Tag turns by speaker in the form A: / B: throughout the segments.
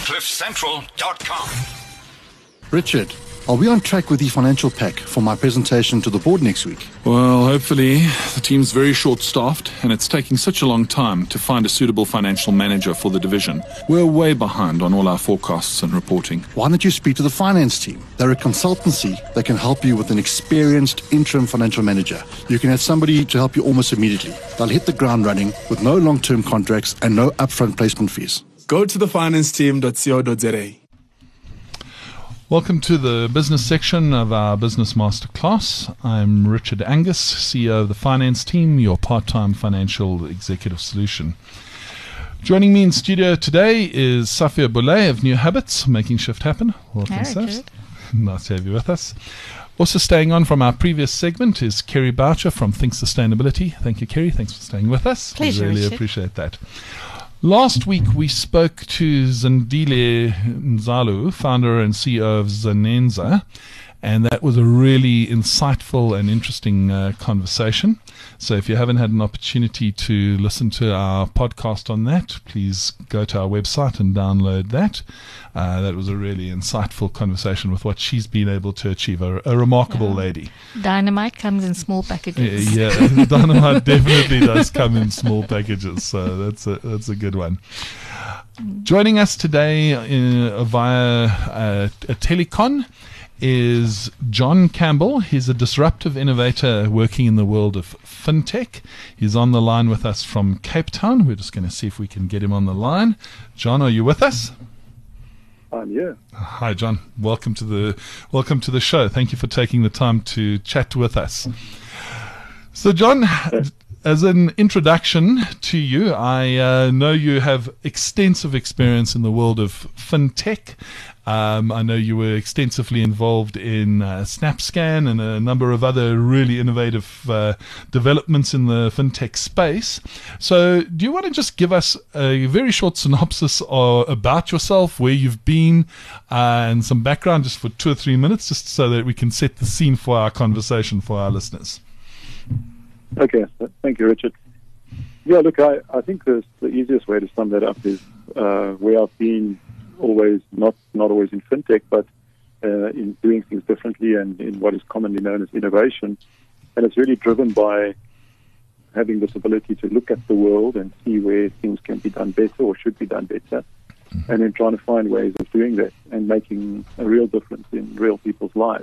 A: CliffCentral.com.
B: Richard, are we on track with the financial pack for my presentation to the board next week?
C: Well, hopefully. The team's very short-staffed, and it's taking such a long time to find a suitable financial manager for the division. We're way behind on all our forecasts and reporting.
B: Why don't you speak to the finance team? They're a consultancy that can help you with an experienced interim financial manager. You can have somebody to help you almost immediately. They'll hit the ground running with no long-term contracts and no upfront placement fees.
D: Go to thefinanceteam.co.za.
E: Welcome to the business section of our Business Masterclass. I'm Richard Angus, CEO of the Finance Team, your part-time financial executive solution. Joining me in studio today is Safia Boulay of New Habits, Making Shift Happen. Welcome, Saf. Nice to have you with us. Also staying on from our previous segment is Kerry Boucher from Think Sustainability. Thank you, Kerry. Thanks for staying with us.
F: Pleasure,
E: We really
F: Richard.
E: appreciate that. Last week we spoke to Zandile Nzalu, founder and CEO of Zanenza, and that was a really insightful and interesting conversation. So if you haven't had an opportunity to listen to our podcast on that, please go to our website and download that. That was a really insightful conversation with what she's been able to achieve, a remarkable lady.
F: Dynamite comes in small packages.
E: Yeah, dynamite definitely does come in small packages, so that's a good one. Joining us today via a telecon is John Campbell. He's a disruptive innovator working in the world of fintech. He's on the line with us from Cape Town. We're just going to see if we can get him on the line. John, are you with us?
G: I'm here.
E: Hi, John. Welcome to the show. Thank you for taking the time to chat with us. So, John, as an introduction to you, I know you have extensive experience in the world of fintech. I know you were extensively involved in SnapScan and a number of other really innovative developments in the fintech space. So do you want to just give us a very short synopsis about yourself, where you've been, and some background just for 2 or 3 minutes, just so that we can set the scene for our conversation for our listeners?
G: Okay, thank you, Richard. Yeah, look, I think the easiest way to sum that up is where I've been always, not always in fintech, but in doing things differently and in what is commonly known as innovation. And it's really driven by having this ability to look at the world and see where things can be done better or should be done better, and then trying to find ways of doing that and making a real difference in real people's lives.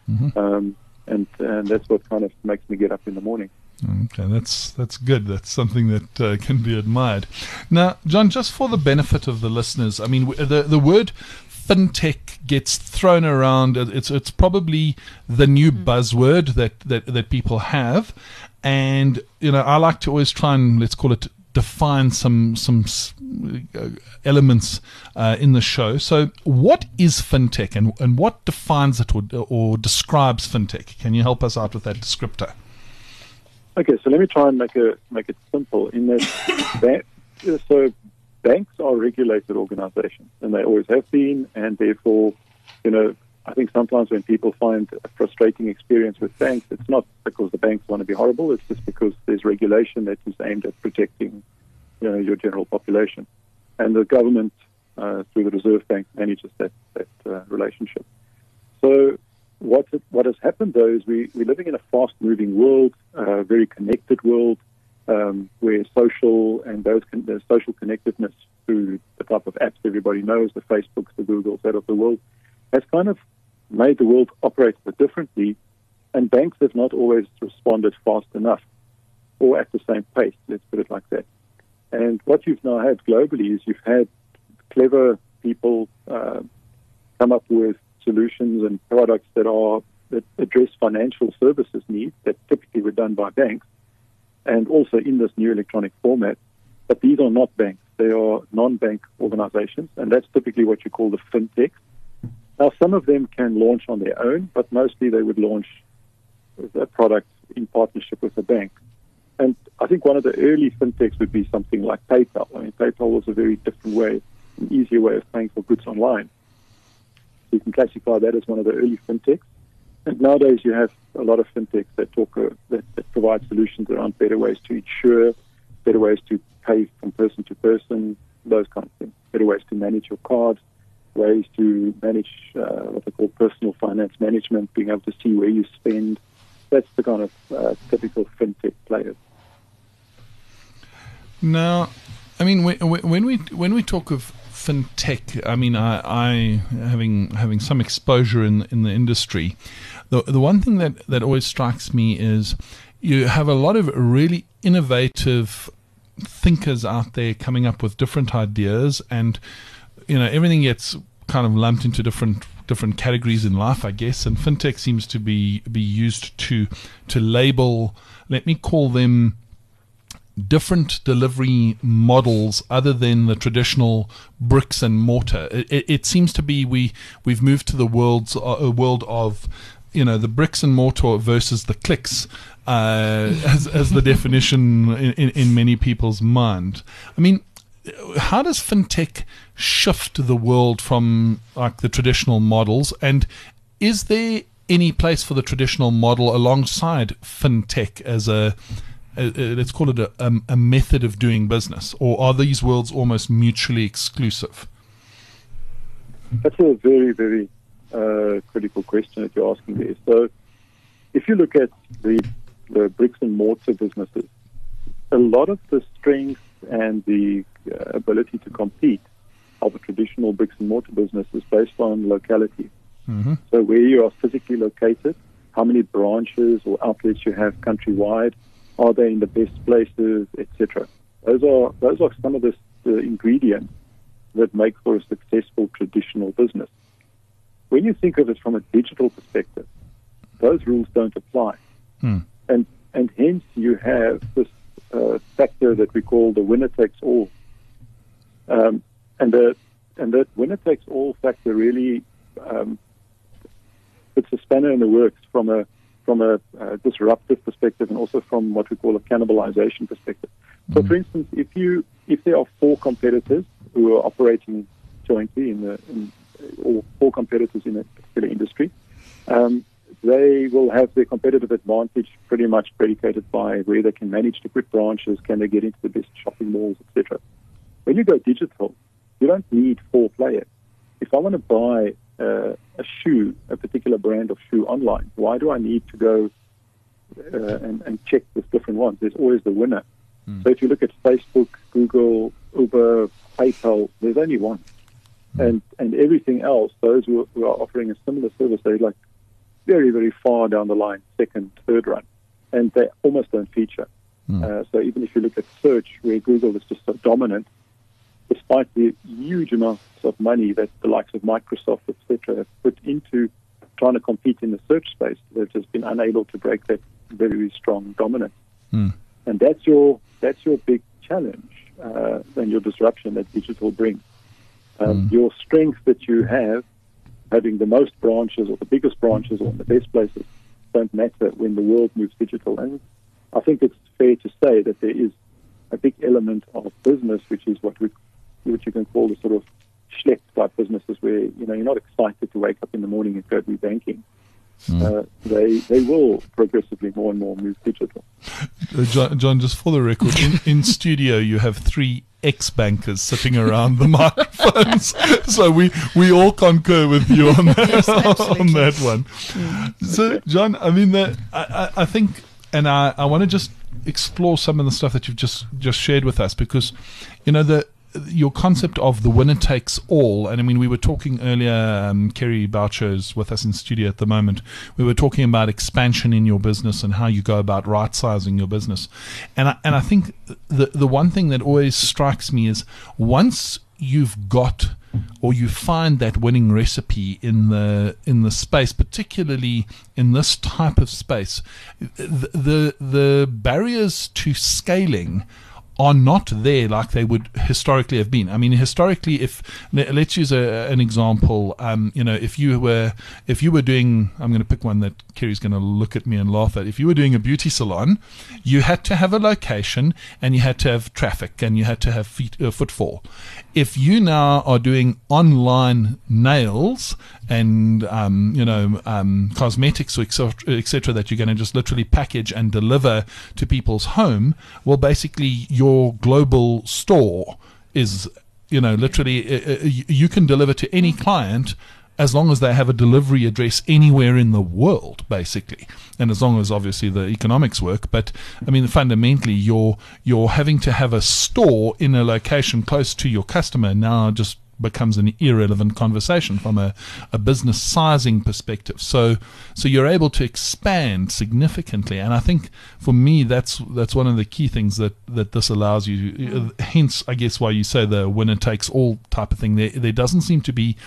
G: And that's what kind of makes me get up in the morning.
E: Okay, that's good. That's something that can be admired. Now, John, just for the benefit of the listeners, I mean, the word fintech gets thrown around. It's probably the new buzzword that people have, and I like to always try and, let's call it, define some elements in the show. So, what is fintech, and what defines it or describes fintech? Can you help us out with that descriptor?
G: Okay, so let me try and make it simple. In that, so banks are regulated organizations, and they always have been, and therefore, I think sometimes when people find a frustrating experience with banks, it's not because the banks want to be horrible. It's just because there's regulation that is aimed at protecting, your general population, and the government through the Reserve Bank manages that relationship. So what has happened, though, is we're living in a fast-moving world, a very connected world, where there's social connectedness through the type of apps everybody knows, the Facebooks, the Googles, that of the world, has kind of made the world operate a bit differently, and banks have not always responded fast enough or at the same pace, let's put it like that. And what you've now had globally is you've had clever people come up with solutions and products that address financial services needs that typically were done by banks, and also in this new electronic format. But these are not banks. They are non-bank organizations, and that's typically what you call the fintech. Now, some of them can launch on their own, but mostly they would launch a product in partnership with a bank. And I think one of the early fintechs would be something like PayPal. I mean, PayPal was a very different way, an easier way of paying for goods online. You can classify that as one of the early fintechs. And nowadays you have a lot of fintechs that that provide solutions around better ways to insure, better ways to pay from person to person, those kinds of things. Better ways to manage your cards, ways to manage what they call personal finance management, being able to see where you spend. That's the kind of typical fintech players.
E: Now, I mean, when we talk of fintech, I mean, I having some exposure in the industry, the one thing that always strikes me is you have a lot of really innovative thinkers out there coming up with different ideas, and everything gets kind of lumped into different categories in life, I guess, and fintech seems to be used to label, let me call them, different delivery models other than the traditional bricks and mortar. It seems to be we've moved to the world of the bricks and mortar versus the clicks as the definition in many people's mind. I mean, how does fintech shift the world from like the traditional models, and is there any place for the traditional model alongside fintech as let's call it a method of doing business, or are these worlds almost mutually exclusive?
G: That's a very, very critical question that you're asking there. So if you look at the bricks and mortar businesses, a lot of the strength and the ability to compete of a traditional bricks and mortar business is based on locality.
E: Mm-hmm.
G: So where you are physically located, how many branches or outlets you have countrywide, are they in the best places, etc. Those are some of the ingredients that make for a successful traditional business. When you think of it from a digital perspective, those rules don't apply. And hence you have this factor that we call the winner takes all. And that winner takes all factor really puts a spanner in the works from a disruptive perspective, and also from what we call a cannibalization perspective. So, for instance, if there are four competitors who are operating jointly or four competitors in a particular industry, they will have their competitive advantage pretty much predicated by where they can manage to put branches, can they get into the best shopping malls, etc. When you go digital, you don't need four players. If I want to buy a shoe, a particular brand of shoe online, why do I need to go and check with different ones? There's always the winner. So if you look at Facebook, Google, Uber, PayPal, there's only one. And everything else, those who are offering a similar service, they're like very, very far down the line, second, third run, and they almost don't feature. So even if you look at search, where Google is just so dominant, despite the huge amounts of money that the likes of Microsoft, etc., have put into trying to compete in the search space, they've just been unable to break that very, very strong dominance. And that's your big challenge and your disruption that digital brings. Your strength that you have, having the most branches or the biggest branches or the best places, don't matter when the world moves digital. And I think it's fair to say that there is a big element of business, which is what you can call the sort of schlepp type businesses, where you're not excited to wake up in the morning and go to banking. They will progressively more and more move digital.
E: John, just for the record, in studio you have three ex-bankers sitting around the microphones, so we all concur with you on that,
F: Yes,
E: on that one. So, John, I mean, I think, and I want to just explore some of the stuff that you've just shared with us, because your concept of the winner takes all, and I mean, we were talking earlier, Kerry Boucher is with us in studio at the moment. We were talking about expansion in your business and how you go about right-sizing your business. And I think the one thing that always strikes me is, once you've got, or you find that winning recipe in the space, particularly in this type of space, the barriers to scaling are not there like they would historically have been. I mean, historically, let's use an example. If you were doing, I'm going to pick one that Kerry's going to look at me and laugh at. If you were doing a beauty salon, you had to have a location, and you had to have traffic, and you had to have footfall. If you now are doing online nails and cosmetics, etc., that you're going to just literally package and deliver to people's home, well, basically your global store is literally you can deliver to any client as long as they have a delivery address anywhere in the world, basically, and as long as obviously the economics work. But I mean, fundamentally, you're having to have a store in a location close to your customer now just becomes an irrelevant conversation from a business sizing perspective. So you're able to expand significantly, and I think for me that's one of the key things that this allows you. Hence, I guess why you say the winner takes all type of thing. There doesn't seem to be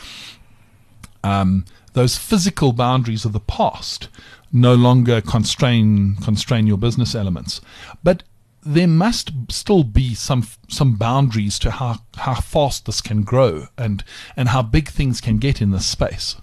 E: those physical boundaries of the past no longer constrain your business elements, but there must still be some boundaries to how fast this can grow and how big things can get in this space.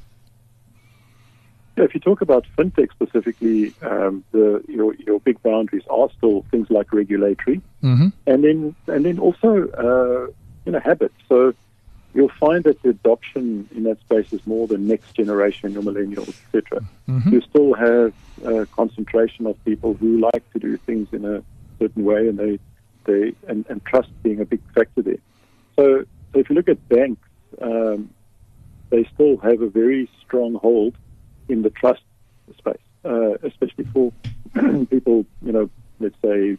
G: Yeah, if you talk about fintech specifically, your big boundaries are still things like regulatory, and then also habits. So you'll find that the adoption in that space is more the next generation, your millennials, etc. You still have a concentration of people who like to do things in a certain way, and and trust being a big factor there. So if you look at banks, they still have a very strong hold in the trust space, especially for people, let's say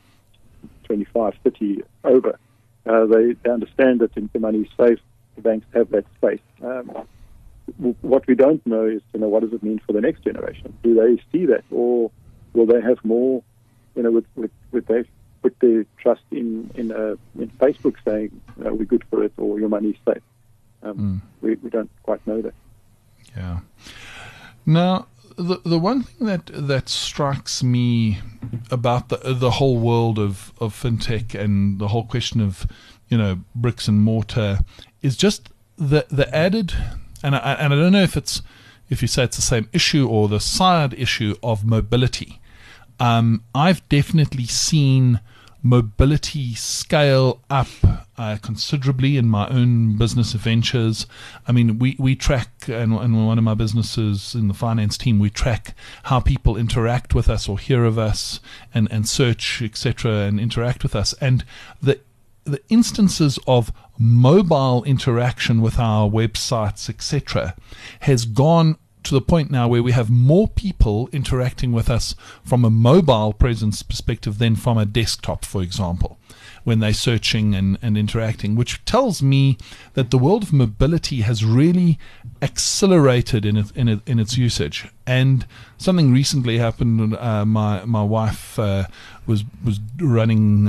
G: 25, 30 over. They understand that the money is safe. The banks have that space. What we don't know is, what does it mean for the next generation? Do they see that, or will they have more? Would they put their trust in Facebook saying we're good for it, or your money is safe? We don't quite know that.
E: Yeah. Now, the one thing that strikes me about the whole world of fintech and the whole question of bricks and mortar is just the added, and I don't know if you say it's the same issue or the side issue of mobility. I've definitely seen mobility scale up considerably in my own business ventures. I mean, we track, and one of my businesses in the finance team, we track how people interact with us or hear of us and search, etc., and interact with us. And the instances of mobile interaction with our websites, etc., has gone to the point now where we have more people interacting with us from a mobile presence perspective than from a desktop, for example, when they're searching and interacting, which tells me that the world of mobility has really accelerated in its usage. And something recently happened. My wife was running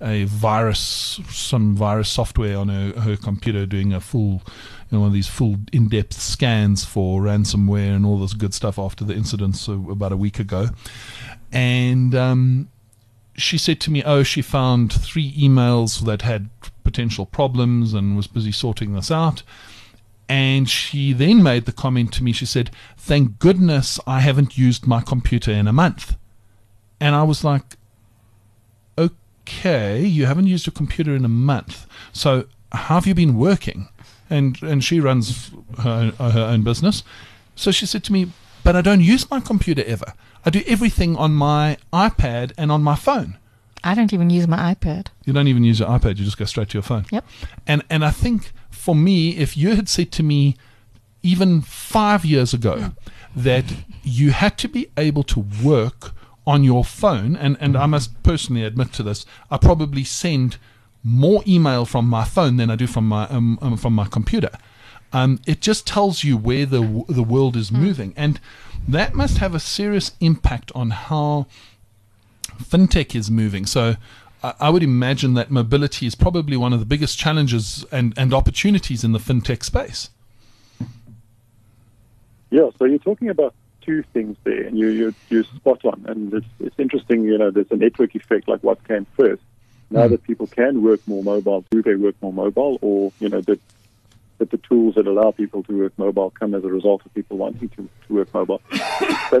E: some virus software on her computer, doing a full, one of these full in-depth scans for ransomware and all this good stuff after the incidents about a week ago. And she said to me, she found 3 emails that had potential problems and was busy sorting this out. And she then made the comment to me, she said, "Thank goodness I haven't used my computer in a month." And I was like, okay, you haven't used your computer in a month. So how have you been working? And she runs her own business. So she said to me, "But I don't use my computer ever. I do everything on my iPad and on my phone."
F: I don't even use my iPad.
E: You don't even use your iPad, you just go straight to your phone.
F: Yep.
E: And I think for me, if you had said to me even 5 years ago that you had to be able to work on your phone, and I must personally admit to this, I probably send more email from my phone than I do from my computer. It just tells you where the world is moving, and that must have a serious impact on how fintech is moving. So I would imagine that mobility is probably one of the biggest challenges and opportunities in the fintech space.
G: Yeah, so you're talking about 2 things there, and you're spot on. And it's interesting, there's a network effect, like what came first. Now that people can work more mobile, do they work more mobile, or that the tools that allow people to work mobile come as a result of people wanting to work mobile? But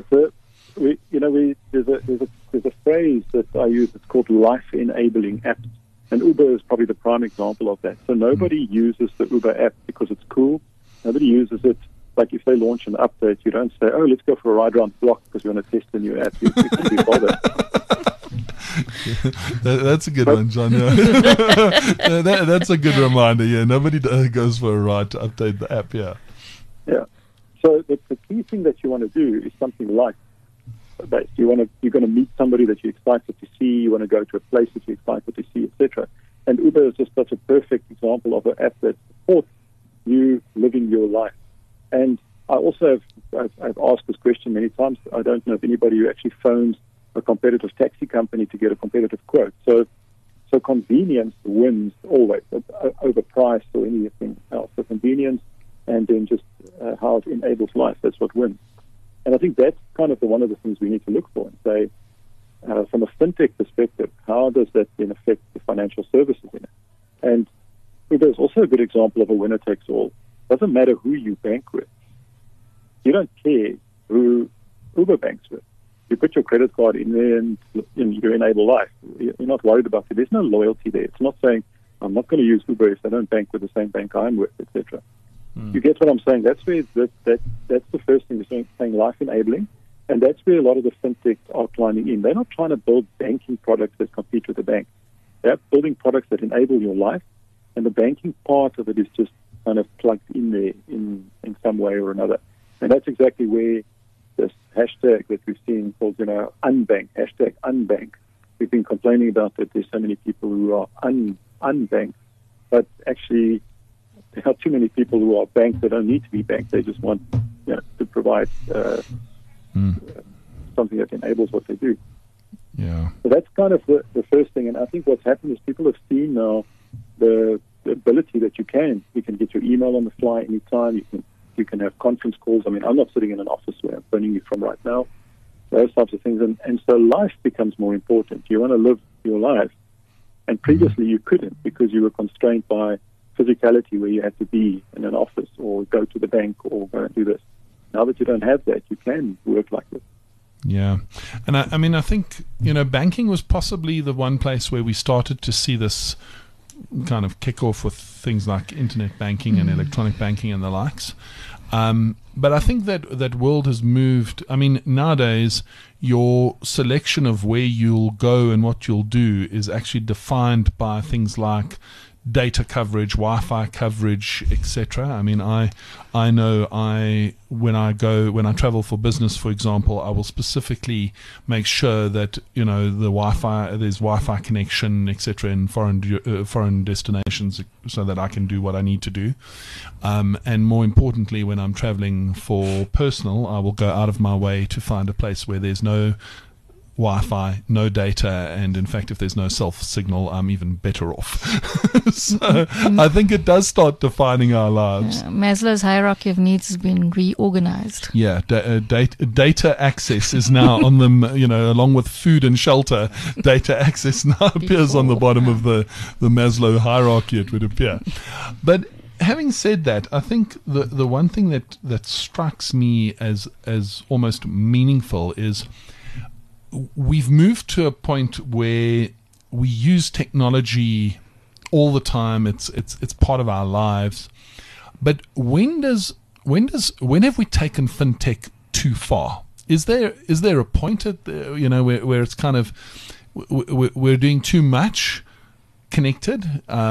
G: there's a phrase that I use. It's called life-enabling apps, and Uber is probably the prime example of that. So nobody uses the Uber app because it's cool. Nobody uses it. Like if they launch an update, you don't say, "Oh, let's go for a ride around the block because we want to test the new app." You can't be bothered.
E: That's a good one, John. Yeah. That's a good reminder. Yeah, nobody goes for a ride to update the app. Yeah.
G: Yeah. So the key thing that you want to do is something like that. You're going to meet somebody that you're excited to see. You want to go to a place that you're excited to see, etc. And Uber is just such a perfect example of an app that supports you living your life. And I also I've asked this question many times. I don't know if anybody who actually phones a competitive taxi company to get a competitive quote. So convenience wins always over price or anything else. So convenience and then just how it enables life, that's what wins. And I think that's kind of one of the things we need to look for and say, from a fintech perspective, how does that then affect the financial services in it? And there's also a good example of a winner takes all. Doesn't matter who you bank with. You don't care who Uber banks with. You put your credit card in there and you enable life. You're not worried about it. There's no loyalty there. It's not saying, I'm not going to use Uber if I don't bank with the same bank I'm with, etc. You get what I'm saying? That's where that's the first thing we're saying, life enabling. And that's where a lot of the fintechs are climbing in. They're not trying to build banking products that compete with the bank. They're building products that enable your life, and the banking part of it is just kind of plugged in there in some way or another. And that's exactly where this hashtag that we've seen called, unbank, hashtag unbank. We've been complaining about that there's so many people who are unbanked, but actually there are too many people who are banked that don't need to be banked. They just want to provide something that enables what they do.
E: Yeah.
G: So that's kind of the first thing. And I think what's happened is people have seen now the ability that you can get your email on the fly anytime. You can have conference calls. I mean, I'm not sitting in an office where I'm phoning you from right now. Those types of things. And so life becomes more important. You want to live your life. And previously you couldn't because you were constrained by physicality where you had to be in an office or go to the bank or go and do this. Now that you don't have that, you can work like this.
E: Yeah. And I think, banking was possibly the one place where we started to see this kind of kick off with things like internet banking and electronic banking and the likes. But I think that world has moved. I mean, nowadays, your selection of where you'll go and what you'll do is actually defined by things like data coverage, Wi-Fi coverage, etc. I mean, I know when I travel for business, for example, I will specifically make sure that there's Wi-Fi connection, etc. in foreign destinations, so that I can do what I need to do. And more importantly, when I'm traveling for personal, I will go out of my way to find a place where there's no Wi-Fi, no data, and in fact, if there's no self-signal, I'm even better off. So I think it does start defining our lives.
F: Maslow's hierarchy of needs has been reorganized.
E: Yeah, data access is now on them, along with food and shelter. Data access now appears on the bottom of the Maslow hierarchy, it would appear. But having said that, I think the one thing that strikes me as almost meaningful is we've moved to a point where we use technology all the time. It's part of our lives. But when have we taken fintech too far? Is there a point at where it's kind of we're doing too much connected?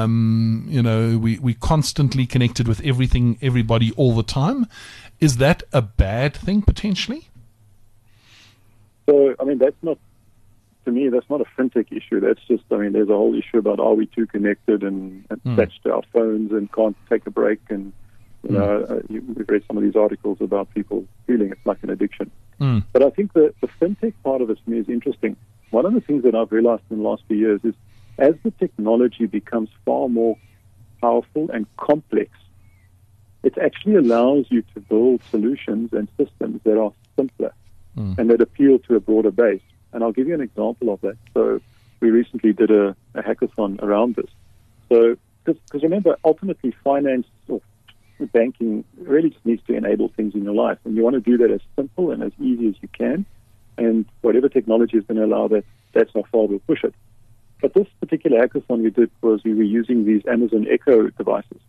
E: We constantly connected with everybody all the time. Is that a bad thing potentially?
G: So, I mean, that's not a fintech issue. That's just, there's a whole issue about are we too connected and attached to our phones and can't take a break. And, we've read some of these articles about people feeling it's like an addiction. But I think the fintech part of it to me is interesting. One of the things that I've realized in the last few years is as the technology becomes far more powerful and complex, it actually allows you to build solutions and systems that are simpler and that appeal to a broader base. And I'll give you an example of that. So we recently did a hackathon around this. So, because remember, ultimately finance or banking really just needs to enable things in your life. And you want to do that as simple and as easy as you can. And whatever technology is going to allow that, that's how far we'll push it. But this particular hackathon we did was we were using these Amazon Echo devices.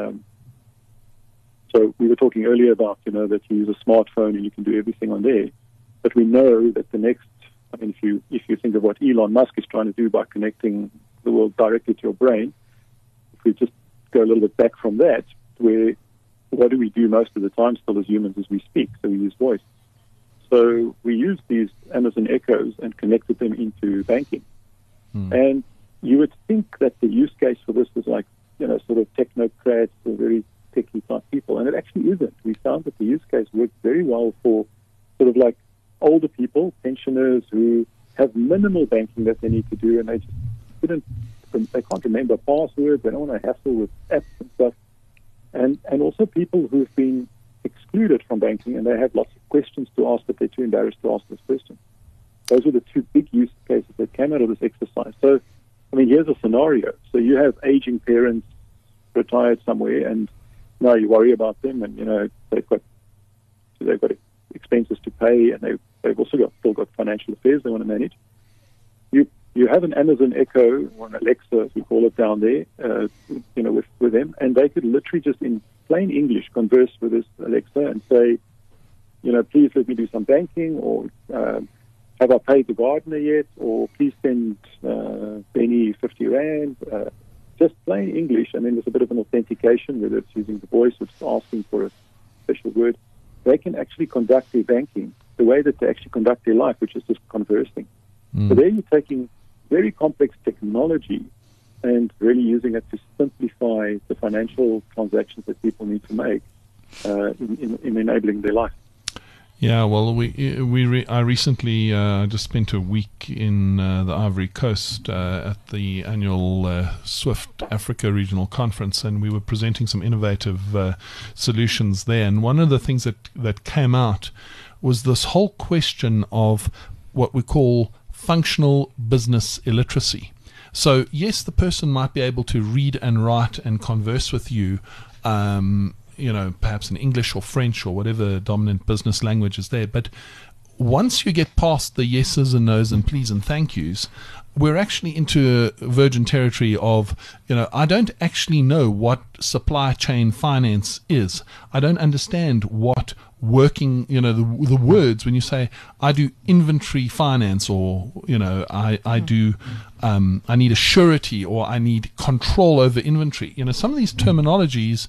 G: So we were talking earlier about, that you use a smartphone and you can do everything on there. But we know that the next I mean, if you think of what Elon Musk is trying to do by connecting the world directly to your brain, if we just go a little bit back from that, what do we do most of the time still as humans is we speak, so we use voice. So we use these Amazon Echoes and connected them into banking. And you would think that the use case for this was like, sort of technocrats or very techie type people, and it actually isn't. We found that the use case worked very well for sort of like older people, pensioners who have minimal banking that they need to do, and they just they can't remember passwords, they don't want to hassle with apps and stuff. And also people who've been excluded from banking and they have lots of questions to ask, but they're too embarrassed to ask those questions. Those are the two big use cases that came out of this exercise. So, I mean, here's a scenario. So you have aging parents retired somewhere, and now you worry about them, and they've got expenses to pay, and they've also still got financial affairs they want to manage. You have an Amazon Echo or an Alexa, as we call it down there, with them, and they could literally just in plain English converse with this Alexa and say, please let me do some banking, or have I paid the gardener yet, or please send Benny 50 Rand, just plain English, and then there's a bit of an authentication, whether it's using the voice or it's asking for a special word. They can actually conduct their banking the way that they actually conduct their life, which is just conversing. So there you're taking very complex technology and really using it to simplify the financial transactions that people need to make in enabling their life.
E: Yeah, well, I recently just spent a week in the Ivory Coast at the annual SWIFT Africa Regional Conference, and we were presenting some innovative solutions there. And one of the things that came out was this whole question of what we call functional business illiteracy. So, yes, the person might be able to read and write and converse with you, perhaps in English or French or whatever dominant business language is there. But once you get past the yeses and nos and please and thank yous, we're actually into virgin territory of, I don't actually know what supply chain finance is. I don't understand what working, the words when you say, I do inventory finance, or, I do, I need a surety, or I need control over inventory. Some of these terminologies,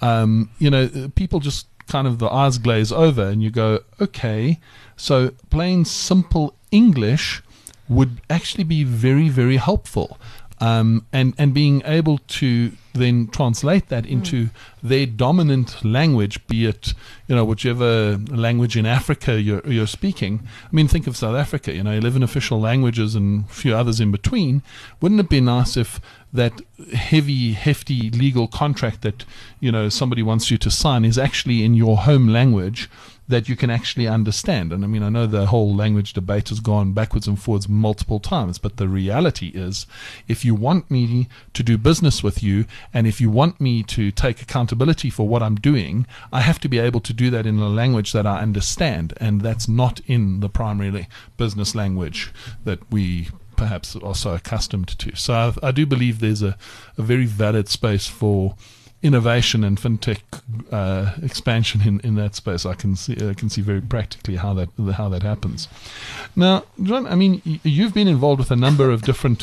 E: people just kind of the eyes glaze over and you go, okay, so plain simple English would actually be very, very helpful. And being able to then translate that into their dominant language, be it, whichever language in Africa you're speaking. I mean, think of South Africa, 11 official languages and a few others in between. Wouldn't it be nice if that hefty legal contract that, somebody wants you to sign is actually in your home language that you can actually understand? And I mean, I know the whole language debate has gone backwards and forwards multiple times, but the reality is, if you want me to do business with you, and if you want me to take accountability for what I'm doing, I have to be able to do that in a language that I understand, and that's not in the primary business language that we perhaps are so accustomed to. So I do believe there's a very valid space for innovation and fintech expansion in that space. I can see very practically how that happens. Now, John, I mean, you've been involved with a number of different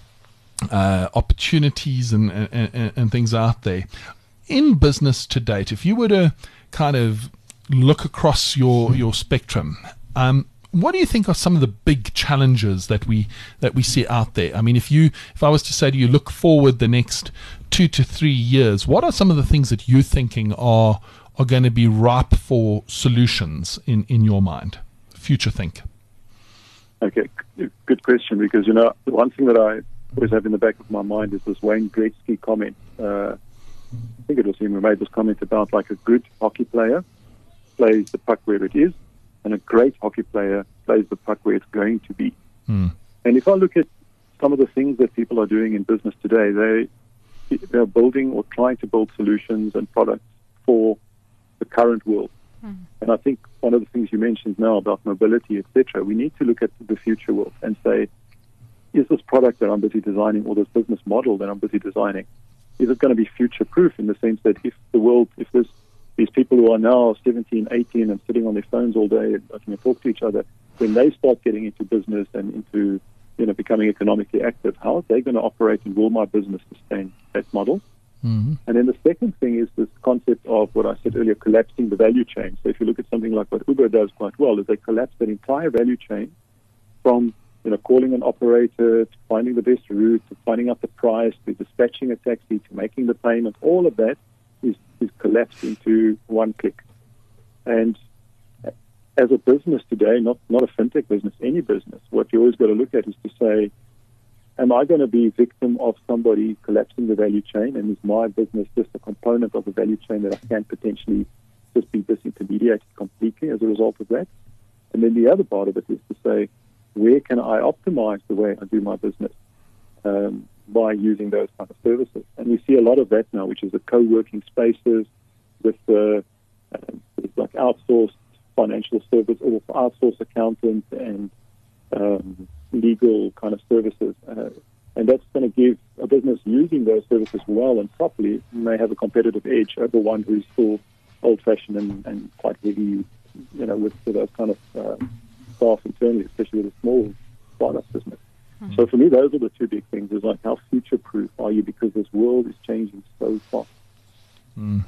E: opportunities and things out there in business to date. If you were to kind of look across your spectrum, what do you think are some of the big challenges that we see out there? I mean, if I was to say to you, look forward the next 2 to 3 years, what are some of the things that you're thinking are going to be ripe for solutions in your mind? Future think.
G: Okay, good question, because the one thing that I always have in the back of my mind is this Wayne Gretzky comment. I think it was him who made this comment about like a good hockey player plays the puck where it is, and a great hockey player plays the puck where it's going to be. And if I look at some of the things that people are doing in business today, they're building or trying to build solutions and products for the current world. And I think one of the things you mentioned now about mobility, etc., we need to look at the future world and say, is this product that I'm busy designing, or this business model that I'm busy designing, is it going to be future-proof in the sense that if these people people who are now 17, 18 and sitting on their phones all day and can talk to each other, when they start getting into business and into becoming economically active, how are they going to operate, and will my business sustain that model?
E: Mm-hmm.
G: And then the second thing is this concept of what I said earlier, collapsing the value chain. So if you look at something like what Uber does quite well, is they collapse that entire value chain from calling an operator, to finding the best route, to finding out the price, to dispatching a taxi, to making the payment. All of that is collapsed into one click. And as a business today, not a fintech business, any business, what you always got to look at is to say, am I going to be a victim of somebody collapsing the value chain, and is my business just a component of the value chain that I can potentially just be disintermediated completely as a result of that? And then the other part of it is to say, where can I optimize the way I do my business by using those kind of services? And we see a lot of that now, which is the co-working spaces with like outsourced financial service or outsourced accountants and legal kind of services. And that's going to give a business using those services well and properly may have a competitive edge over one who's still old-fashioned and quite heavy, with those kind of staff internally, especially with a small startup business. Mm-hmm. So for me, those are the two big things, is like how future-proof are you, because this world is changing so fast.
E: Mm.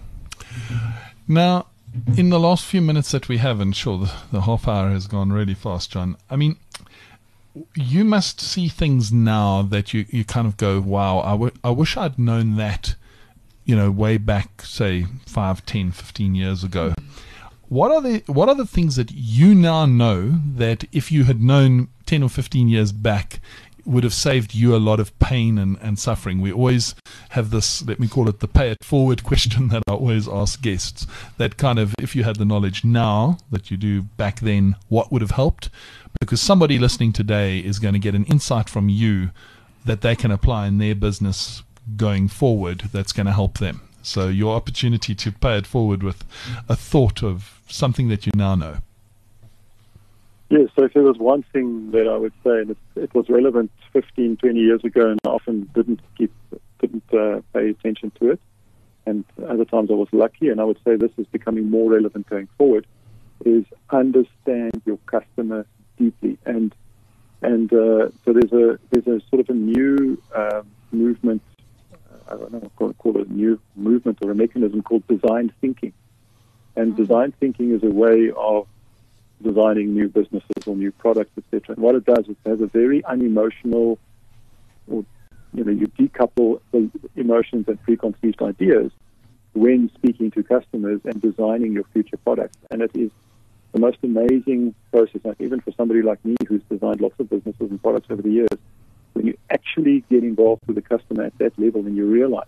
E: Now, in the last few minutes that we have, and sure, the half hour has gone really fast, John, I mean, you must see things now that you kind of go, wow, I wish I'd known that, way back, say, 5, 10, 15 years ago. What are the things that you now know that if you had known 10 or 15 years back would have saved you a lot of pain and suffering? We always have this, let me call it the pay it forward question that I always ask guests, that kind of, if you had the knowledge now that you do back then, what would have helped? Because somebody listening today is going to get an insight from you that they can apply in their business going forward that's going to help them. So your opportunity to pay it forward with a thought of something that you now know.
G: Yes, so if there was one thing that I would say, and it was relevant 15, 20 years ago, and I often didn't pay attention to it, and other times I was lucky, and I would say this is becoming more relevant going forward, is understand your customer deeply. And so there's a sort of a new movement, I don't know, I'm going to call it a new movement or a mechanism called design thinking. And design thinking is a way of designing new businesses or new products, etc. And what it does is it has a very unemotional, or you decouple the emotions and preconceived ideas when speaking to customers and designing your future products. And it is the most amazing process, like even for somebody like me who's designed lots of businesses and products over the years, when you actually get involved with the customer at that level and you realize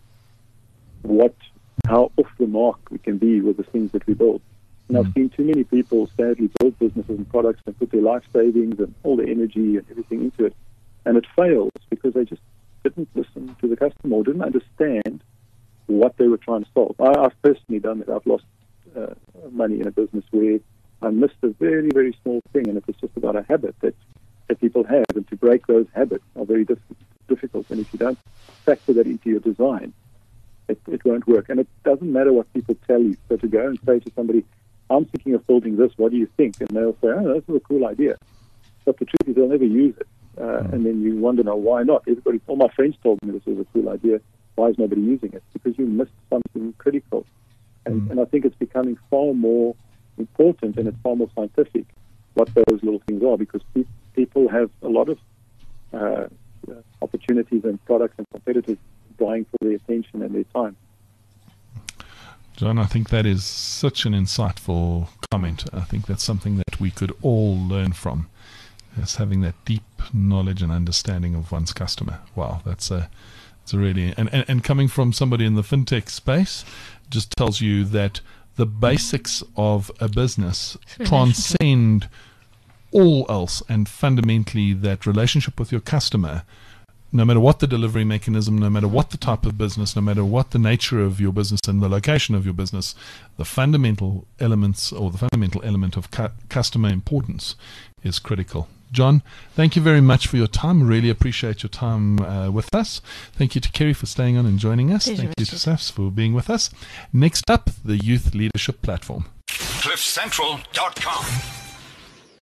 G: how off the mark we can be with the things that we build. And I've seen too many people sadly build businesses and products and put their life savings and all the energy and everything into it, and it fails because they just didn't listen to the customer or didn't understand what they were trying to solve. I've personally done that. I've lost money in a business where I missed a very, very small thing, and it was just about a habit that people have, and to break those habits are very difficult. And if you don't factor that into your design, it won't work. And it doesn't matter what people tell you. So to go and say to somebody, I'm thinking of building this, what do you think? And they'll say, oh, this is a cool idea. But the truth is they'll never use it. And then you wonder, now, why not? All my friends told me this was a cool idea. Why is nobody using it? Because you missed something critical. And I think it's becoming far more important, and it's far more scientific what those little things are, because people have a lot of opportunities and products and competitors vying for their attention and their time.
E: John, I think that is such an insightful comment. I think that's something that we could all learn from, is having that deep knowledge and understanding of one's customer. Wow, it's a really, and coming from somebody in the fintech space, just tells you that the basics of a business transcend all else, and fundamentally that relationship with your customer, no matter what the delivery mechanism, no matter what the type of business, no matter what the nature of your business and the location of your business, the fundamental elements or the fundamental element of customer importance is critical. John, thank you very much for your time. Really appreciate your time with us. Thank you to Kerry for staying on and joining us.
F: Pleasure,
E: Thank you to
F: Richard.
E: Safs for being with us. Next up, the Youth Leadership Platform.
A: CliffCentral.com.